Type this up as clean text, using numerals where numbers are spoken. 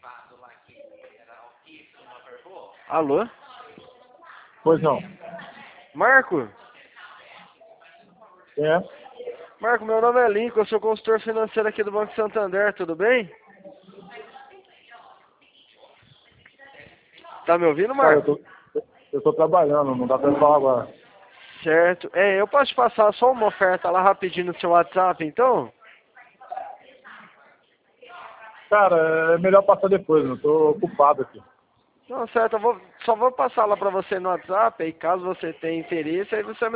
Alô? Pois não. Marco? É. Marco, meu nome é Lincoln, eu sou consultor financeiro aqui do Banco Santander, tudo bem? Tá me ouvindo, Cara, Marco? eu tô trabalhando, não dá pra falar agora. Certo. Eu posso te passar só uma oferta lá rapidinho no seu WhatsApp, então? Cara, é melhor passar depois, eu tô ocupado aqui. Não, certo, só vou passar lá pra você no WhatsApp, aí caso você tenha interesse, aí você